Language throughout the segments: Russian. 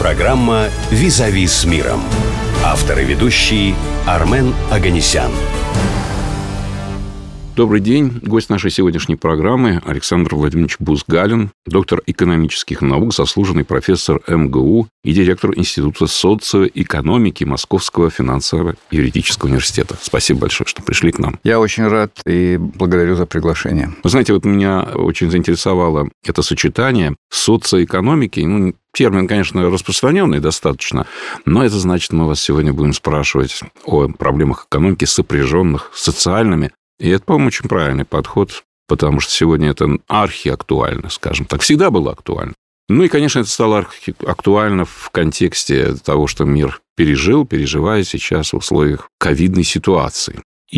Программа «Визави с миром». Автор и ведущий Армен Оганесян. Добрый день. Гость нашей сегодняшней программы Александр Владимирович Бузгалин, доктор экономических наук, заслуженный профессор МГУ и директор Института социоэкономики Московского финансово-юридического университета. Спасибо большое, что пришли к нам. Я очень рад и благодарю за приглашение. Вы знаете, вот меня очень заинтересовало это сочетание социоэкономики. Термин, конечно, распространенный достаточно, но это значит, мы вас сегодня будем спрашивать о проблемах экономики, сопряженных с социальными. И это, по-моему, очень правильный подход, потому что сегодня это архиактуально, скажем так. Всегда было актуально. И, конечно, это стало актуально в контексте того, что мир переживает сейчас в условиях ковидной ситуации.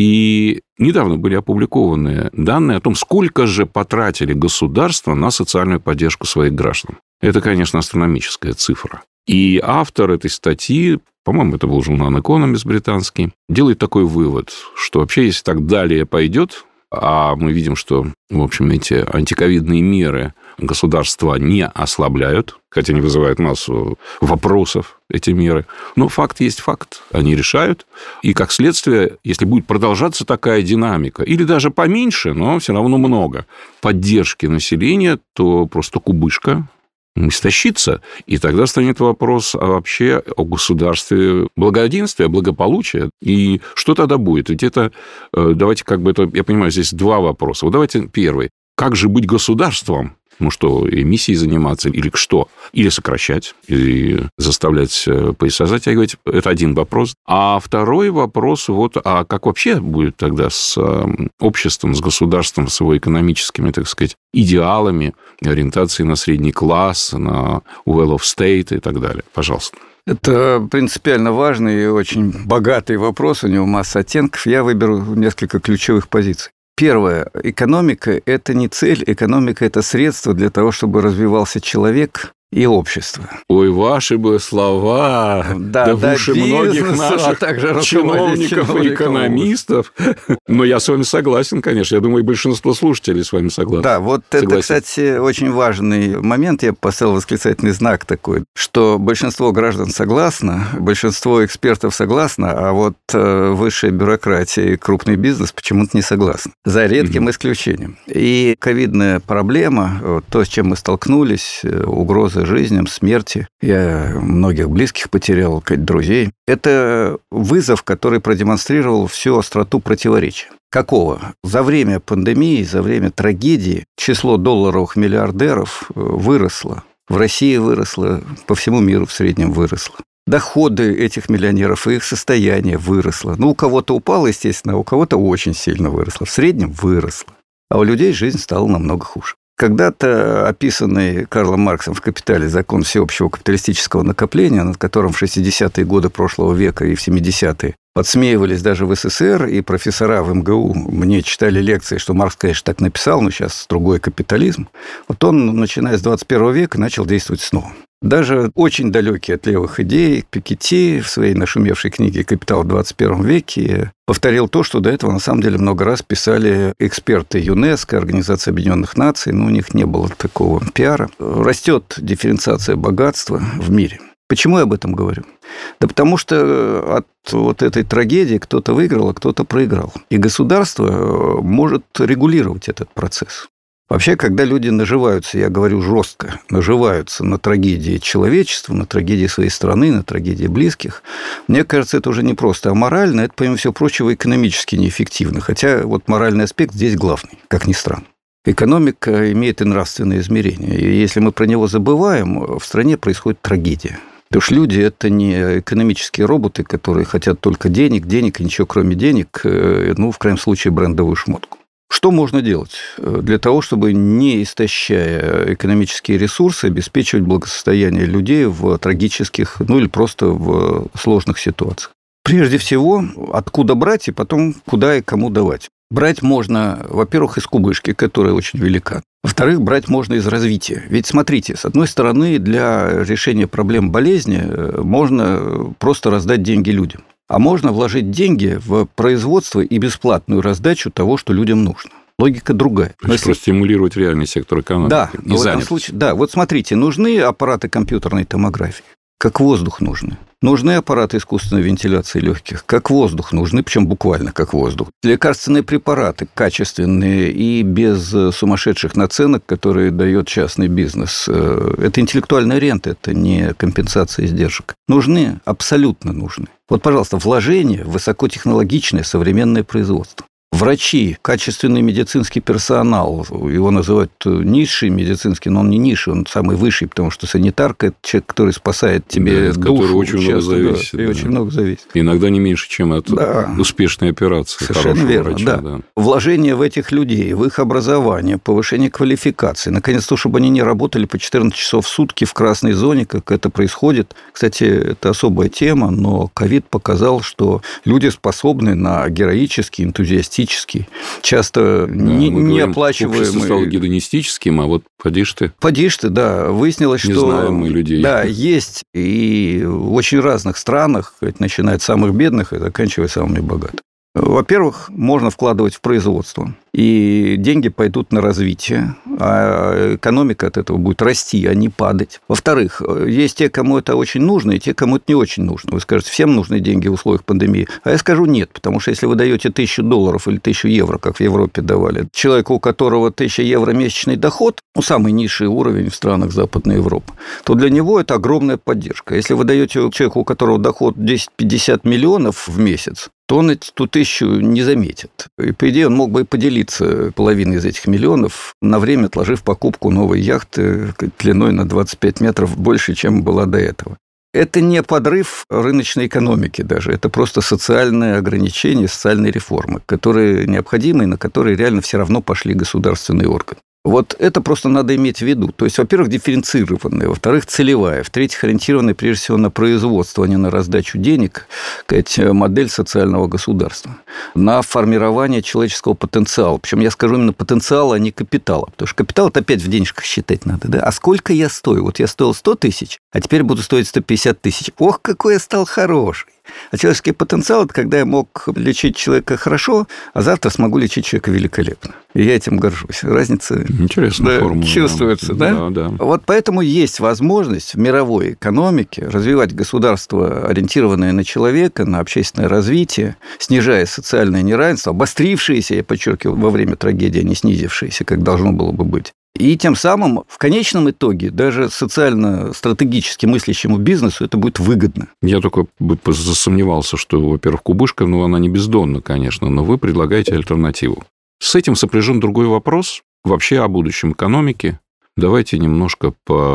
И недавно были опубликованы данные о том, сколько же потратили государства на социальную поддержку своих граждан. Это, конечно, астрономическая цифра. И автор этой статьи, по-моему, это был журнал «Экономист» британский, делает такой вывод, что вообще, если так далее пойдет, а мы видим, что, в общем, эти антиковидные меры государства не ослабляют, хотя они вызывают массу вопросов, эти меры. Но факт есть факт, они решают. И, как следствие, если будет продолжаться такая динамика, или даже поменьше, но все равно много поддержки населения, то просто кубышка истощится, и тогда станет вопрос вообще о государстве благоденствия, благополучия. И что тогда будет? Ведь это, давайте я понимаю, здесь два вопроса. Вот давайте первый. Как же быть государством? Эмиссией заниматься или что? Или сокращать, или заставлять пояса затягивать. Это один вопрос. А второй вопрос, а как вообще будет тогда с обществом, с государством, с его экономическими, так сказать, идеалами, ориентацией на средний класс, на well of state и так далее? Пожалуйста. Это принципиально важный и очень богатый вопрос, у него масса оттенков. Я выберу несколько ключевых позиций. Первое. Экономика – это не цель, экономика – это средство для того, чтобы развивался человек и общество. Ой, ваши бы слова, да в уши многих наших чиновников и экономистов. Но я с вами согласен, конечно. Я думаю, и большинство слушателей с вами согласны. Да, это, кстати, очень важный момент. Я поставил восклицательный знак такой, что большинство граждан согласно, большинство экспертов согласно, а высшая бюрократия и крупный бизнес почему-то не согласны. За редким исключением. И ковидная проблема, то, с чем мы столкнулись, угрозы жизням, смерти. Я многих близких потерял, друзей. Это вызов, который продемонстрировал всю остроту противоречия. Какого? За время пандемии, за время трагедии число долларовых миллиардеров выросло. В России выросло, по всему миру в среднем выросло. Доходы этих миллионеров и их состояние выросло. У кого-то упало, естественно, а у кого-то очень сильно выросло. В среднем выросло. А у людей жизнь стала намного хуже. Когда-то описанный Карлом Марксом в «Капитале» закон всеобщего капиталистического накопления, над которым в 60-е годы прошлого века и в 70-е подсмеивались даже в СССР, и профессора в МГУ мне читали лекции, что Маркс, конечно, так написал, но сейчас другой капитализм. Он, начиная с 21 века, начал действовать снова. Даже очень далекий от левых идей Пикетти в своей нашумевшей книге «Капитал в 21 веке» повторил то, что до этого, на самом деле, много раз писали эксперты ЮНЕСКО, Организации Объединенных Наций, но у них не было такого пиара. Растет дифференциация богатства в мире. Почему я об этом говорю? Да потому что от этой трагедии кто-то выиграл, а кто-то проиграл. И государство может регулировать этот процесс. Вообще, когда люди наживаются, я говорю жестко, наживаются на трагедии человечества, на трагедии своей страны, на трагедии близких, мне кажется, это уже не просто аморально, это, помимо всего прочего, экономически неэффективно. Хотя моральный аспект здесь главный, как ни странно. Экономика имеет и нравственное измерение. И если мы про него забываем, в стране происходит трагедия. Потому что люди – это не экономические роботы, которые хотят только денег и ничего кроме денег, в крайнем случае, брендовую шмотку. Что можно делать для того, чтобы, не истощая экономические ресурсы, обеспечивать благосостояние людей в трагических, или просто в сложных ситуациях? Прежде всего, откуда брать и потом куда и кому давать. Брать можно, во-первых, из кубышки, которая очень велика. Во-вторых, брать можно из развития. Ведь смотрите, с одной стороны, для решения проблем болезни можно просто раздать деньги людям. А можно вложить деньги в производство и бесплатную раздачу того, что людям нужно. Логика другая. То есть стимулировать реальный сектор экономики. Да, в этом случае, смотрите, нужны аппараты компьютерной томографии. как воздух нужны. Нужны аппараты искусственной вентиляции легких, как воздух нужны, причем буквально как воздух. Лекарственные препараты качественные и без сумасшедших наценок, которые дает частный бизнес. Это интеллектуальная рента, это не компенсация издержек. Нужны, абсолютно нужны. Вот, пожалуйста, вложение в высокотехнологичное современное производство. Врачи, качественный медицинский персонал, его называют низший медицинский, но он не низший, он самый высший, потому что санитарка – это человек, который спасает тебе душу. Который очень много зависит. Да, и очень много зависит. Иногда не меньше, чем от успешной операции. Совершенно верно, врача, да. Вложение в этих людей, в их образование, повышение квалификации, наконец-то, чтобы они не работали по 14 часов в сутки в красной зоне, как это происходит. Кстати, это особая тема, но ковид показал, что люди способны на героический, энтузиастический, часто не оплачиваемый. Общество стало гедонистическим, а вот поди ж ты. Поди ж ты, да. Выяснилось, что... Не знаем мы людей. Да, есть. И в очень разных странах, начиная от самых бедных и заканчивая самыми богатыми. Во-первых, можно вкладывать в производство, и деньги пойдут на развитие, а экономика от этого будет расти, а не падать. Во-вторых, есть те, кому это очень нужно, и те, кому это не очень нужно. Вы скажете, всем нужны деньги в условиях пандемии. А я скажу нет, потому что если вы даете $1000 или 1000 евро, как в Европе давали, человеку, у которого 1000 евро месячный доход, самый низший уровень в странах Западной Европы, то для него это огромная поддержка. Если вы даете человеку, у которого доход 10-50 миллионов в месяц, то он эту 1000 не заметит. И, по идее, он мог бы и поделиться половиной из этих миллионов, на время отложив покупку новой яхты длиной на 25 метров больше, чем была до этого. Это не подрыв рыночной экономики даже, это просто социальное ограничение, социальные реформы, которые необходимы и на которые реально все равно пошли государственные органы. Вот это просто надо иметь в виду. То есть, во-первых, дифференцированная, во-вторых, целевая, в-третьих, ориентированная прежде всего на производство, а не на раздачу денег, модель социального государства, на формирование человеческого потенциала. Причем я скажу именно потенциала, а не капитала. Потому что капитал – это опять в денежках считать надо. Да? А сколько я стою? Вот я стоил 100 тысяч, а теперь буду стоить 150 тысяч. Ох, какой я стал хороший. А человеческий потенциал – это когда я мог лечить человека хорошо, а завтра смогу лечить человека великолепно. И я этим горжусь. Разница интересная формула, чувствуется, да? Да. Вот поэтому есть возможность в мировой экономике развивать государство, ориентированное на человека, на общественное развитие, снижая социальное неравенство, обострившееся, я подчеркиваю, во время трагедии, а не снизившееся, как должно было бы быть. И тем самым, в конечном итоге, даже социально-стратегически мыслящему бизнесу это будет выгодно. Я только засомневался, что, во-первых, кубышка, она не бездонна, конечно, но вы предлагаете альтернативу. С этим сопряжен другой вопрос, вообще о будущем экономики. Давайте немножко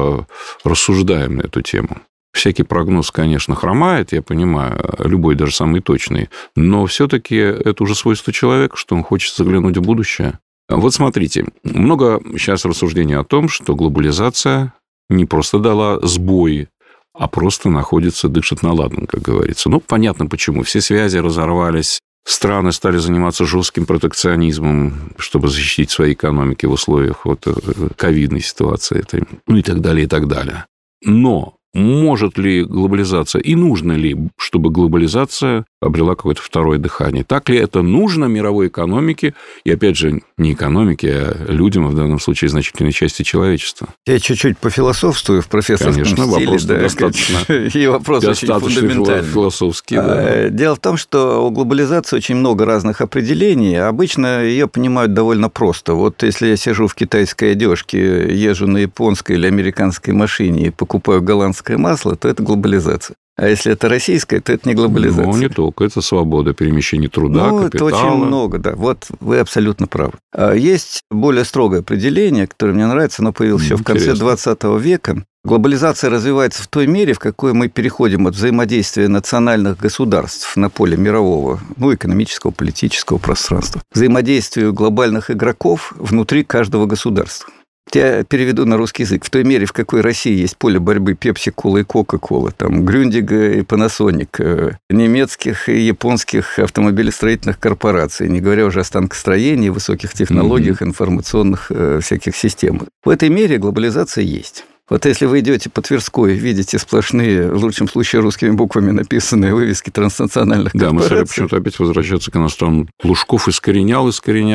порассуждаем на эту тему. Всякий прогноз, конечно, хромает, я понимаю, любой, даже самый точный, но все-таки это уже свойство человека, что он хочет заглянуть в будущее. Вот смотрите, много сейчас рассуждений о том, что глобализация не просто дала сбои, а просто дышит на ладан, как говорится. Понятно почему. Все связи разорвались, страны стали заниматься жестким протекционизмом, чтобы защитить свои экономики в условиях ковидной ситуации этой, и так далее, и так далее. Но может ли глобализация и нужно ли, чтобы глобализация обрела какое-то второе дыхание? Так ли это нужно мировой экономике? И, опять же, не экономике, а людям, а в данном случае значительной части человечества. Я чуть-чуть пофилософствую в профессорском стиле. Конечно, вопрос достаточно. И вопрос очень фундаментальный. Философский, да. Дело в том, что у глобализации очень много разных определений. Обычно ее понимают довольно просто. Вот если я сижу в китайской одежке, езжу на японской или американской машине и покупаю голландское масло, то это глобализация. А если это российское, то это не глобализация. Не только. Это свобода перемещения труда, капитала. Это очень много, да. Вот вы абсолютно правы. Есть более строгое определение, которое мне нравится, оно появилось еще в конце 20 века. Глобализация развивается в той мере, в какой мы переходим от взаимодействия национальных государств на поле мирового, экономического, политического пространства, к взаимодействию глобальных игроков внутри каждого государства. Я переведу на русский язык. В той мере, в какой России есть поле борьбы Пепси-колы и Кока-колы, там Грюндига и Panasonic, немецких и японских автомобилестроительных корпораций, не говоря уже о станкостроении, высоких технологиях, информационных всяких системах. В этой мере глобализация есть. Вот если вы идете по Тверской, видите сплошные, в лучшем случае, русскими буквами написанные вывески транснациональных корпораций. Да, мы стали почему-то опять возвращаться к иностранному. Лужков искоренял.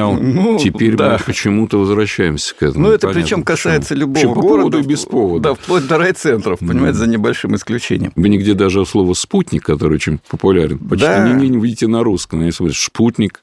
Теперь мы почему-то возвращаемся к этому. Ну, это причем касается любого города. По поводу и без повода. Да, вплоть до райцентров, понимаете, за небольшим исключением. Вы нигде даже слово «спутник», который очень популярен, почти нигде не видите на русском. Если вы «шпутник»,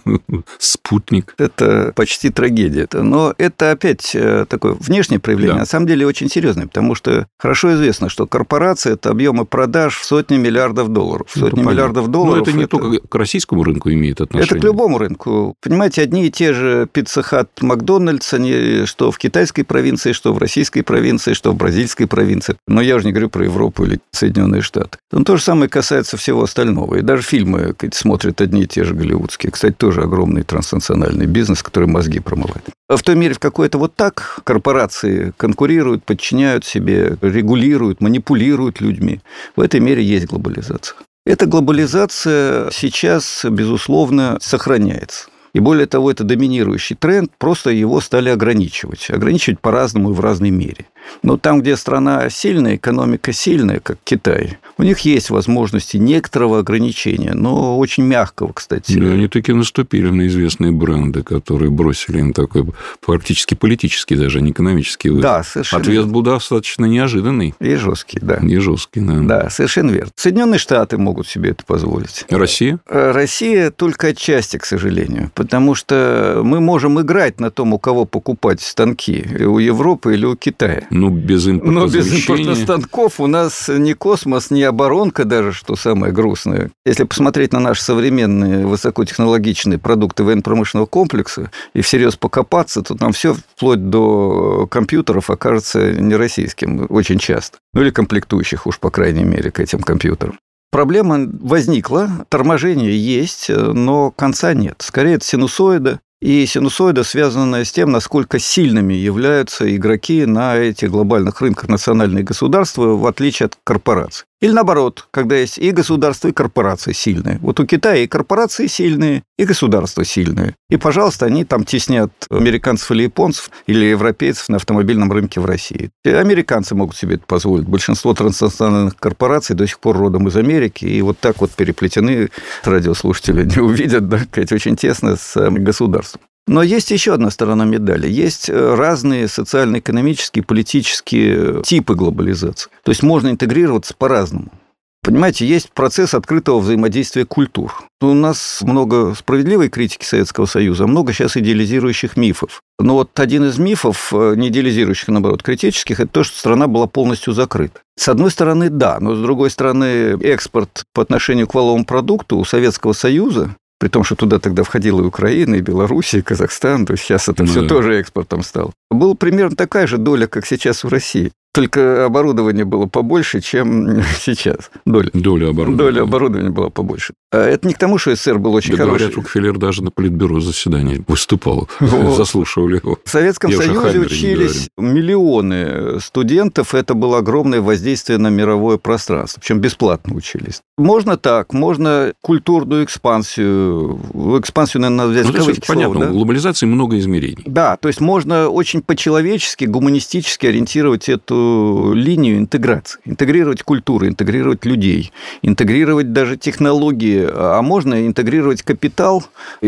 «спутник». Это почти трагедия. Но это опять такое внешнее проявление, на самом деле очень серьезное, потому что хорошо известно, что корпорация – это объемы продаж в сотни миллиардов долларов. Сотни миллиардов долларов. Но это не только к российскому рынку имеет отношение. Это к любому рынку. Понимаете, одни и те же Pizza Hut, Макдональдс, они что в китайской провинции, что в российской провинции, что в бразильской провинции. Но я уже не говорю про Европу или Соединенные Штаты. Но то же самое касается всего остального. И даже фильмы смотрят одни и те же голливудские. Кстати, тоже огромный транснациональный бизнес, который мозги промывает. В той мере, в какой это вот так, корпорации конкурируют, подчиняют себе, регулируют, манипулируют людьми. В этой мере есть глобализация. Эта глобализация сейчас, безусловно, сохраняется. И более того, это доминирующий тренд, просто его стали ограничивать. Ограничивать по-разному и в разной мере. Но там, где страна сильная, экономика сильная, как Китай, у них есть возможности некоторого ограничения, но очень мягкого, кстати. Да, они таки наступили на известные бренды, которые бросили им такой практически политический, даже не экономический выход. Да, совершенно. Ответ был достаточно неожиданный. И жесткий, да. И жесткий, да. Да, совершенно верно. Соединенные Штаты могут себе это позволить. Россия? Россия только отчасти, к сожалению, потому что мы можем играть на том, у кого покупать станки, у Европы или у Китая. Ну, без импортных станков у нас ни космос, ни оборонка даже, что самое грустное. Если посмотреть на наши современные высокотехнологичные продукты военно-промышленного комплекса и всерьез покопаться, то там все вплоть до компьютеров окажется не российским очень часто. Ну, или комплектующих уж, по крайней мере, к этим компьютерам. Проблема возникла, торможение есть, но конца нет. Скорее, это синусоида. И синусоида, связанная с тем, насколько сильными являются игроки на этих глобальных рынках национальные государства, в отличие от корпораций. Или наоборот, когда есть и государства, и корпорации сильные. Вот у Китая и корпорации сильные, и государства сильные. И, пожалуйста, они там теснят американцев или японцев, или европейцев на автомобильном рынке в России. И американцы могут себе это позволить. Большинство транснациональных корпораций до сих пор родом из Америки, и вот так вот переплетены, радиослушатели не увидят, да, очень тесно с государством. Но есть еще одна сторона медали. Есть разные социально-экономические, политические типы глобализации. То есть можно интегрироваться по-разному. Понимаете, есть процесс открытого взаимодействия культур. У нас много справедливой критики Советского Союза, много сейчас идеализирующих мифов. Но вот один из мифов, не идеализирующих, а наоборот, критических, это то, что страна была полностью закрыта. С одной стороны, да, но с другой стороны, экспорт по отношению к валовому продукту у Советского Союза, при том, что туда тогда входила и Украина, и Белоруссия, и Казахстан, то есть сейчас это все тоже экспортом стало. Была примерно такая же доля, как сейчас в России. Только оборудование было побольше, чем сейчас. Доля оборудования была побольше. Это не к тому, что СССР был очень хороший. Говорят, Рокфеллер даже на политбюро заседаний выступал, заслушивали его. В Советском Союзе учились миллионы студентов, это было огромное воздействие на мировое пространство, причем бесплатно учились. Можно так, можно культурную экспансию, наверное, надо взять в кавычки слово. Понятно, у глобализации много измерений. Да, то есть можно очень по-человечески, гуманистически ориентировать эту линию интеграции. Интегрировать культуру, интегрировать людей, интегрировать даже технологии, а можно интегрировать капитал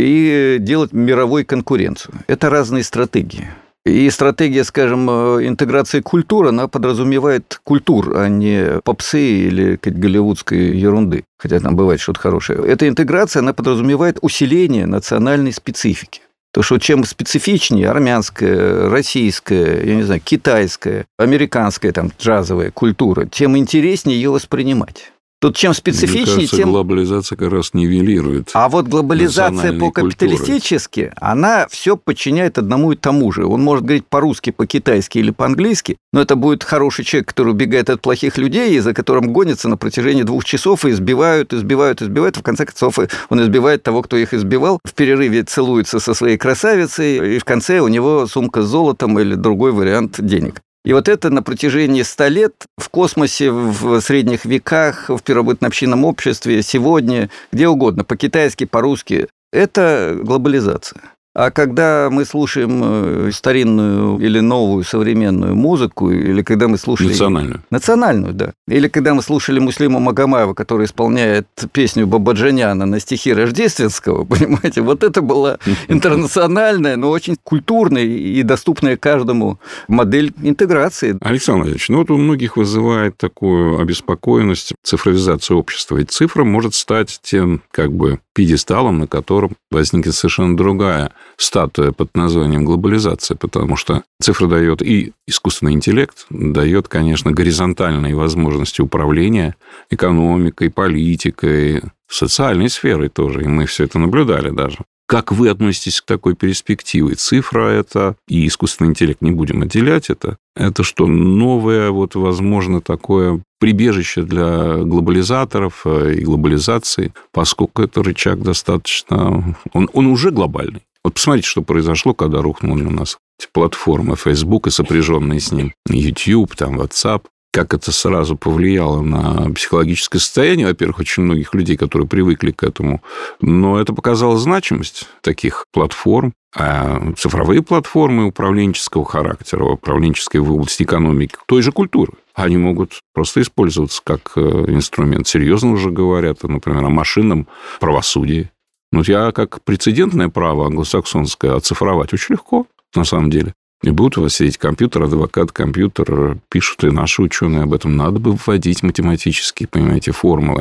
и делать мировую конкуренцию. Это разные стратегии. И стратегия, скажем, интеграции культуры, она подразумевает культур, а не попсы или голливудской ерунды. Хотя там бывает что-то хорошее. Эта интеграция, она подразумевает усиление национальной специфики. То, что чем специфичнее армянская, российская, я не знаю, китайская, американская, там, джазовая культура, тем интереснее ее воспринимать. Тут чем специфичнее, мне кажется, тем... глобализация как раз нивелирует. А вот глобализация по-капиталистически, она все подчиняет одному и тому же. Он может говорить по-русски, по-китайски или по-английски, но это будет хороший человек, который убегает от плохих людей, и за которым гонятся на протяжении 2 часов и избивают. В конце концов, он избивает того, кто их избивал. В перерыве целуется со своей красавицей, и в конце у него сумка с золотом или другой вариант денег. И вот это на протяжении 100 лет в космосе, в средних веках, в первобытно-общинном обществе, сегодня, где угодно, по-китайски, по-русски, это глобализация. А когда мы слушаем старинную или новую современную музыку, или когда мы слушали... Национальную, да. Или когда мы слушали Муслима Магомаева, который исполняет песню Бабаджаняна на стихи Рождественского, понимаете, вот это была интернациональная, но очень культурная и доступная каждому модель интеграции. Александр Владимирович, вот у многих вызывает такую обеспокоенность цифровизация общества. Ведь цифра может стать тем, пьедесталом, на котором возникнет совершенно другая статуя под названием глобализация, потому что цифра дает и искусственный интеллект, дает, конечно, горизонтальные возможности управления экономикой, политикой, социальной сферой тоже, и мы все это наблюдали даже. Как вы относитесь к такой перспективе? Цифра это и искусственный интеллект, не будем отделять это. Это что, новое, возможно, такое прибежище для глобализаторов и глобализации, поскольку это рычаг достаточно... Он уже глобальный. Вот посмотрите, что произошло, когда рухнули у нас эти платформы Facebook и сопряженные с ним YouTube, WhatsApp. Как это сразу повлияло на психологическое состояние, во-первых, очень многих людей, которые привыкли к этому. Но это показало значимость таких платформ. А цифровые платформы управленческого характера, управленческой в области экономики, той же культуры, они могут просто использоваться как инструмент. Серьезно уже говорят, например, о машинном правосудии. Я как прецедентное право англосаксонское оцифровать очень легко, на самом деле. И будут у вас сидеть компьютер, адвокат, компьютер, пишут и наши ученые об этом. Надо бы вводить математические, понимаете, формулы.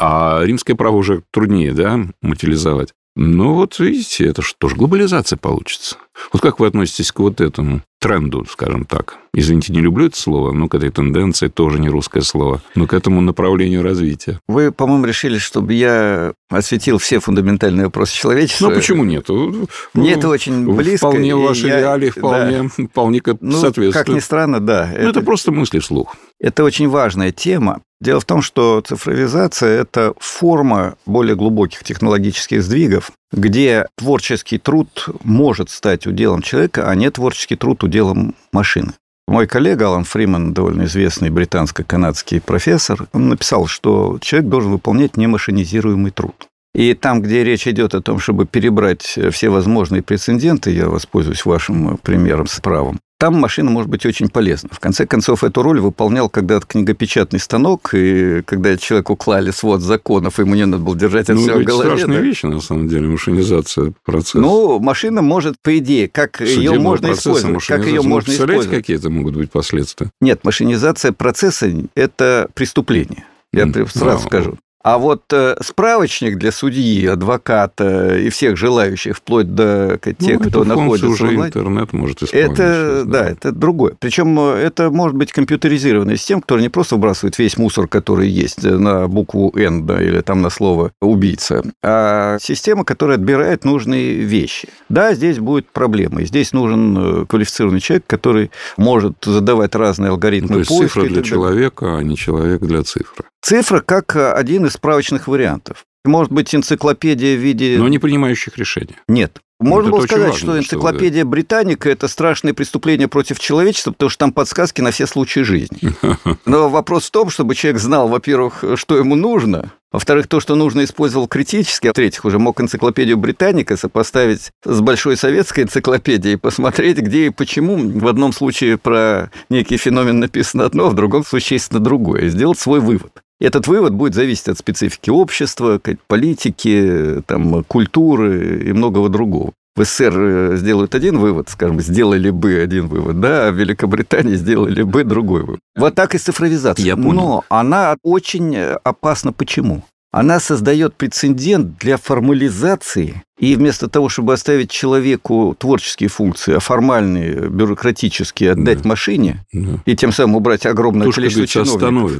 А римское право уже труднее, материализовать. Видите, это же тоже глобализация получится. Как вы относитесь к этому тренду, скажем так? Извините, не люблю это слово, но к этой тенденции, тоже не русское слово, но к этому направлению развития. Вы, по-моему, решили, чтобы я осветил все фундаментальные вопросы человечества. Почему нет? Мне это очень близко. Вполне ваши реалии, вполне соответствуют. Как ни странно, да. Это просто мысли вслух. Это очень важная тема. Дело в том, что цифровизация – это форма более глубоких технологических сдвигов, где творческий труд может стать уделом человека, а не творческий труд уделом машины. Мой коллега Алан Фриман, довольно известный британско-канадский профессор, он написал, что человек должен выполнять немашинизируемый труд. И там, где речь идет о том, чтобы перебрать все возможные прецеденты, я воспользуюсь вашим примером с правом, там машина может быть очень полезна. В конце концов, эту роль выполнял когда-то книгопечатный станок, и когда человеку клали свод законов, ему не надо было держать это все в голове. Это страшная вещь, на самом деле, машинизация процесса. Машина может, по идее, как ее можно использовать. Как ее можно использовать. Какие это могут быть последствия? Нет, машинизация процесса – это преступление. Я сразу скажу. А справочник для судьи, адвоката и всех желающих, вплоть до тех, кто находится уже онлайн, интернет может исполнить. Это другое. Причем это может быть компьютеризированная система, которая не просто выбрасывает весь мусор, который есть на букву «Н», или там на слово «убийца», а система, которая отбирает нужные вещи. Да, здесь будет проблема. И здесь нужен квалифицированный человек, который может задавать разные алгоритмы поиска. То есть цифра для человека, а не человек для цифры. Цифра как один из справочных вариантов. Может быть, энциклопедия в виде... Но не принимающих решения. Нет. Можно было сказать, что энциклопедия Британика – это страшное преступление против человечества, потому что там подсказки на все случаи жизни. Но вопрос в том, чтобы человек знал, во-первых, что ему нужно, во-вторых, то, что нужно, использовал критически, а в-третьих, уже мог энциклопедию Британика сопоставить с большой советской энциклопедией и посмотреть, где и почему. В одном случае про некий феномен написано одно, в другом случае, естественно, другое. И сделать свой вывод. Этот вывод будет зависеть от специфики общества, политики, культуры и многого другого. В СССР сделают один вывод, скажем, сделали бы один вывод, а в Великобритании сделали бы другой вывод. Вот так и цифровизация. Я понял. Но она очень опасна. Почему? Она создает прецедент для формализации, и вместо того, чтобы оставить человеку творческие функции, а формальные, бюрократические отдать машине, и тем самым убрать огромное количество чиновников,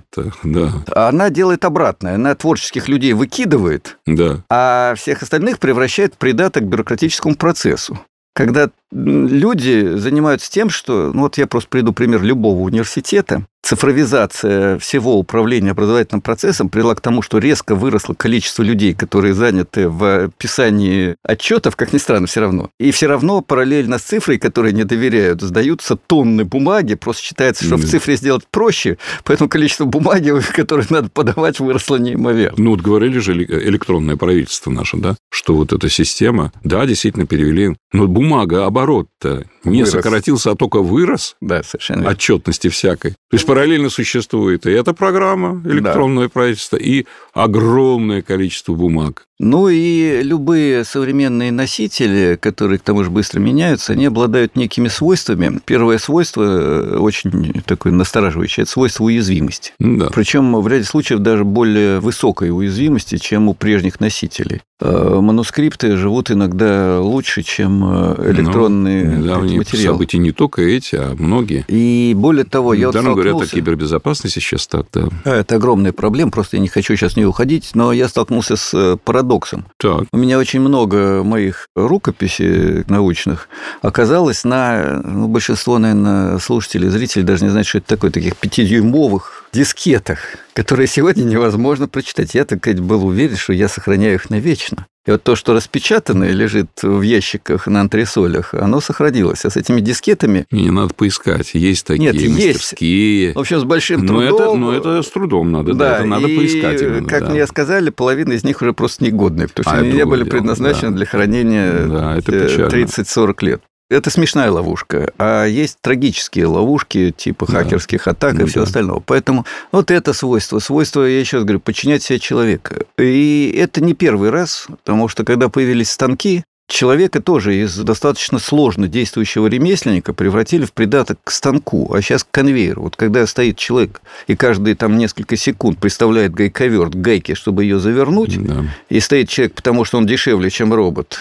она делает обратное. Она творческих людей выкидывает, а всех остальных превращает в придаток к бюрократическому процессу. Когда люди занимаются тем, что... Ну, вот я просто приведу пример любого университета. Цифровизация всего управления образовательным процессом привела к тому, что резко выросло количество людей, которые заняты в писании отчетов, как ни странно, все равно. И все равно параллельно с цифрой, которые не доверяют, сдаются тонны бумаги. Просто считается, что в цифре сделать проще, поэтому количество бумаги, которое надо подавать, выросло неимоверно. Ну, вот говорили же электронное правительство наше, да, что вот эта система, да, действительно перевели. Но бумага, оборот-то не сократился, а только вырос. Да, совершенно верно. Отчетности всякой. То есть параллельно существует и эта программа, электронное правительство, и огромное количество бумаг. Ну и любые современные носители, которые к тому же быстро меняются, они обладают некими свойствами. Первое свойство, очень такое настораживающее, это свойство уязвимости. Да. Причем в ряде случаев даже более высокой уязвимости, чем у прежних носителей. Манускрипты живут иногда лучше, чем электронные материалы. События не только эти, а многие. И более того, я вот говорят о кибербезопасности сейчас так, да. Это огромная проблема, просто я не хочу сейчас в нее уходить, но я столкнулся с парадоксом. Так. У меня очень много моих рукописей научных оказалось на... большинство, наверное, слушателей, зрителей даже не знают, что это такое, таких 5-дюймовых дискетах, которые сегодня невозможно прочитать. Я, так сказать, был уверен, что я сохраняю их навечно. И вот то, что распечатанное лежит в ящиках на антресолях, оно сохранилось. А с этими дискетами... Не надо поискать. Есть такие мастерские. Есть. В общем, с большим трудом. Но это с трудом надо. Да, это надо поискать именно. Как мне сказали, половина из них уже просто негодные, потому что они не были предназначены для хранения 30-40 лет. Это смешная ловушка, а есть трагические ловушки типа хакерских атак и всего остального. Поэтому вот это свойство, я еще раз говорю, подчинять себе человека. И это не первый раз, потому что когда появились станки, человека тоже из достаточно сложно действующего ремесленника превратили в придаток к станку, а сейчас к конвейеру. Вот когда стоит человек и каждые там несколько секунд приставляет гайковерт к гайке, чтобы ее завернуть, и стоит человек, потому что он дешевле, чем робот,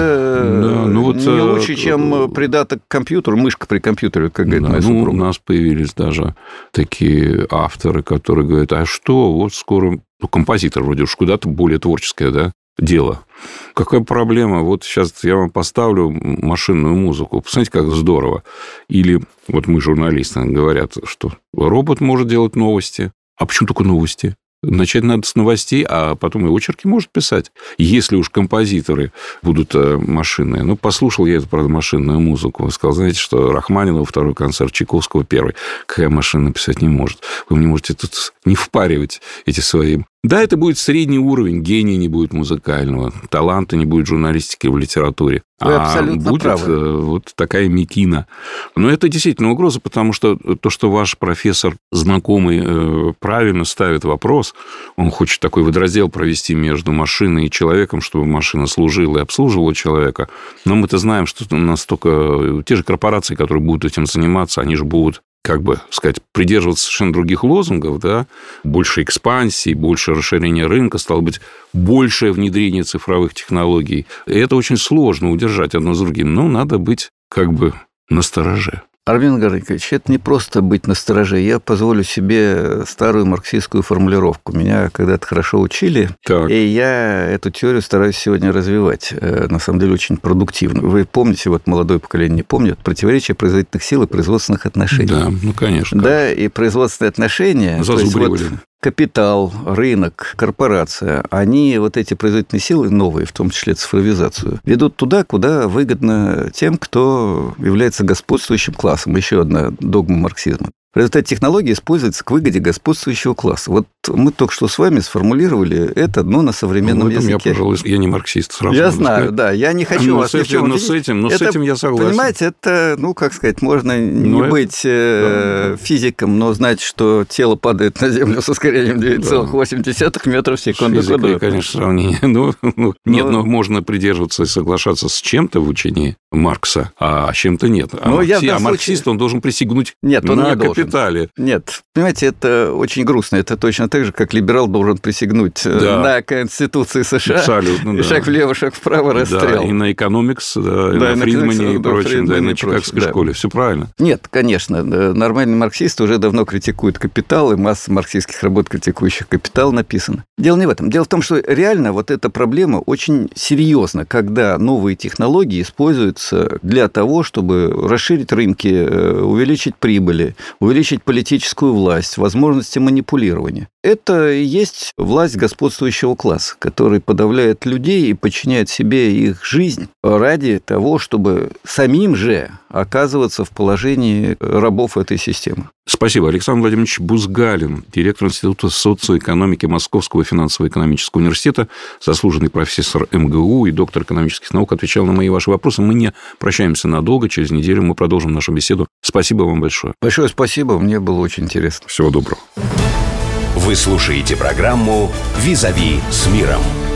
это не лучше, чем придаток к компьютеру, мышка при компьютере, как говорит моя супруга. У нас появились даже такие авторы, которые говорят, а что, вот скоро... композитор вроде уж куда-то более творческое, да, дело. Какая проблема? Вот сейчас я вам поставлю машинную музыку. Посмотрите, как здорово. Или вот мы, журналисты, говорят, что робот может делать новости. А почему только новости? Начать надо с новостей, а потом и очерки может писать. Если уж композиторы будут машинные. Ну, послушал я эту, правда, машинную музыку. Сказал, знаете, что Рахманинова второй концерт, Чайковского первый. Какая машина писать не может? Вы мне можете тут не впаривать эти свои... Да, это будет средний уровень, гения не будет музыкального, таланта не будет журналистики в литературе. Вы абсолютно будет правы. Вот такая мекина. Но это действительно угроза, потому что то, что ваш профессор знакомый правильно ставит вопрос, он хочет такой водораздел провести между машиной и человеком, чтобы машина служила и обслуживала человека. Но мы-то знаем, что у нас только те же корпорации, которые будут этим заниматься, они же будут, как бы сказать, придерживаться совершенно других лозунгов, да, больше экспансии, больше расширения рынка, стало быть, большее внедрение цифровых технологий. И это очень сложно удержать одно с другим, но надо быть как бы настороже. Армен Гарыкович, это не просто быть настороже. Я позволю себе старую марксистскую формулировку. Меня когда-то хорошо учили, и я эту теорию стараюсь сегодня развивать. На самом деле, очень продуктивно. Вы помните, вот молодое поколение не помнит, противоречие производительных сил и производственных отношений. Да, ну, конечно. Да, и производственные отношения... Зазубривали. Капитал, рынок, корпорация, они, вот эти производительные силы новые, в том числе цифровизацию, ведут туда, куда выгодно тем, кто является господствующим классом. Еще одна догма марксизма. В результате технологии используется к выгоде господствующего класса. Вот мы только что с вами сформулировали это, но на современном языке. Я не марксист, сразу. Я знаю, да, я не хочу вас ни в чем видеть. С этим я согласен. Понимаете, это, ну, как сказать, можно не быть физиком, но знать, что тело падает на Землю с ускорением 9,8 метров в секунду. Физика, конечно, сравнение. Нет, но можно придерживаться и соглашаться с чем-то в учении Маркса, а с чем-то нет. А марксист, он должен присягнуть на воспитали. Нет, понимаете, это очень грустно. Это точно так же, как либерал должен присягнуть на Конституции США. Абсолютно, Шаг влево, шаг вправо, расстрел. Да, и на экономикс, и на Фридмане и прочем, и на Чикагской школе. Все правильно. Нет, конечно, нормальный марксист уже давно критикует «Капитал», и масса марксистских работ, критикующих «Капитал», написано. Дело не в этом. Дело в том, что реально вот эта проблема очень серьезна, когда новые технологии используются для того, чтобы расширить рынки, увеличить прибыли, увеличить политическую власть, возможности манипулирования. Это и есть власть господствующего класса, который подавляет людей и подчиняет себе их жизнь ради того, чтобы самим же оказываться в положении рабов этой системы. Спасибо. Александр Владимирович Бузгалин, директор Института социоэкономики Московского финансово-экономического университета, заслуженный профессор МГУ и доктор экономических наук, отвечал на мои и ваши вопросы. Мы не прощаемся надолго. Через неделю мы продолжим нашу беседу. Спасибо вам большое. Большое спасибо. Мне было очень интересно. Всего доброго. Вы слушаете программу «Визави с миром».